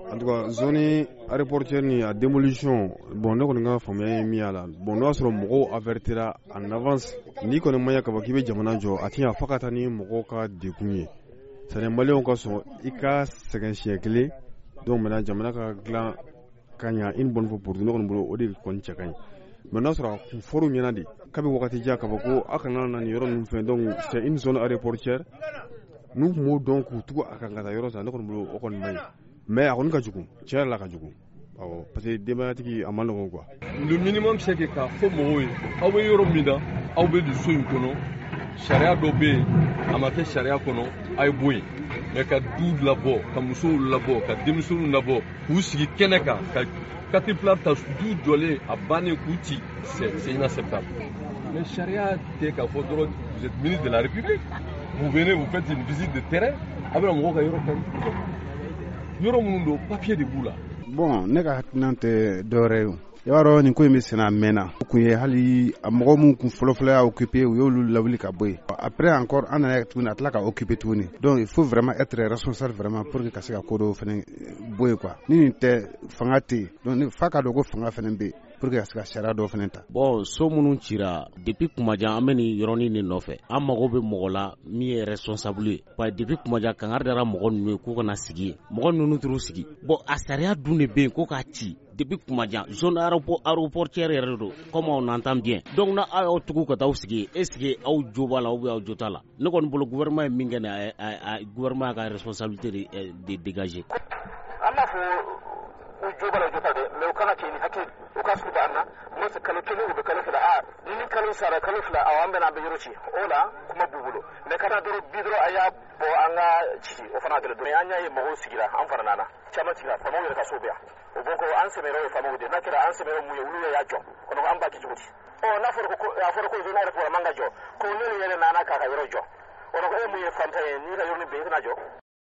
En tout cas zone aéroportuaire ni a démolition bon ne kɔni ka faamuya mi ala bon n'o sɔrɔ mɔgɔw avertira en avance ni kɔni maya ka k'i bɛ jamana jɔ a ti fa ka taa ni mɔgɔw ka dekun ye c'est malien ka sɔn i ka sɛgɛn siɲɛ kelen donc maintenant jamana ka dilan ka ɲa une bonne fois pour tout ne kɔni bolo o de kɔni cɛ ka ɲi mais n'a sɔrɔ kun fɔr'u ɲɛna de kabi wagati jan ka fɔ ko a kana na nin yɔrɔ ninnu fɛn donc c'est une zone aéroportuaire n'u tun b'o dɔn k'u tugu a kan ka taa yɔrɔ san ne kɔni bolo o kɔni man ɲi mais a kɔni ka jugu tiɲɛ yɛrɛ la ka jugu awɔ parce que denbayatigi a man nɔgɔn quoi. Le minimum c'est que k'a fɔ mɔgɔw ye aw bɛ yɔrɔ min na aw bɛ don so in kɔnɔ sariya dɔ bɛ yen a ma kɛ sariya kɔnɔ a ye bɔ yen mais ka du labɔ ka musow labɔ ka denmisɛnninw labɔ k'u sigi kɛnɛ kan ka caterpillar ta du jɔlen a bannen k'u ci c'est inacceptable. Mais sariya tɛ k'a fɔ dɔrɔn vous êtes ministre de la République vous venez vous faites une visite de terrain a bɛna mɔgɔw ka yɔrɔ kari yɔrɔ minnu don papier de b'u la. Bon ne ka hakilina tɛ dɔwɛrɛ ye i b'a dɔn nin ko in bɛ senna a mɛnna o kun ye hali a mɔgɔ minnu kun fɔlɔfɔlɔ y'a occupé u y'olu lawuli ka bɔ yen après encore an nana tuguni a tila ka occupé tuguni donc il faut vraiment être responsable vraiment pour que ka se ka ko dɔw fana bɔ yen quoi ni nin tɛ fanga tɛ yen donc fa ka dɔn ko fanga fana bɛ yen pour que ka se ka sariya dɔw fana ta. Bon so minnu cira depuis kumajan an bɛ nin yɔrɔnin de nɔfɛ an mago bɛ mɔgɔ la min ye responsable ye parce que depuis kumajan kangari dara mɔgɔ ninnu ye k'u kana sigi yen mɔgɔ ninnu t'u sigi bon a sariya dun de bɛ yen ko k'a ci depuis kumajan zone aéroportuaire yɛrɛ don comme on entend bien donc na aw y'aw tugu ka taa aw sigi est ce que aw jo b'a la ou bien aw jo t'a la ne kɔni bolo gouvernement ye min kɛ nin a gouvernement ka responsabilité de dégager. an b'a fɔ u jo b'a la u jo t'a dɛ mais u kana kɛ ni hakili u ka sugu b'an na n'o tɛ kalo kelen u bɛ kalo fila ni kalo sara kalo fila an bɛna an bɛ yɔrɔ ci o la kuma b'u bolo mais kana dɔrɔn bi dɔrɔn a y'a bɔ an ka ci o fana gɛlɛn dɔrɔn an y'a ye mɔgɔw sigira an fana nana caman sigira faamaw yɛrɛ ka so bɛ yan o bɔ ko an sɛmɛrɛw ye faamaw de n'a kɛra an sɛmɛrɛw mun ye olu y'a jɔ o an b'a kɛ cogo di n'a fɔra ko zone aéroport man ka jɔ ko ne yɛrɛ nana k'a ka yɔrɔ jɔ o e mun ye fantan ye n'i ka yɔrɔ ni bɛn i tɛna jɔ.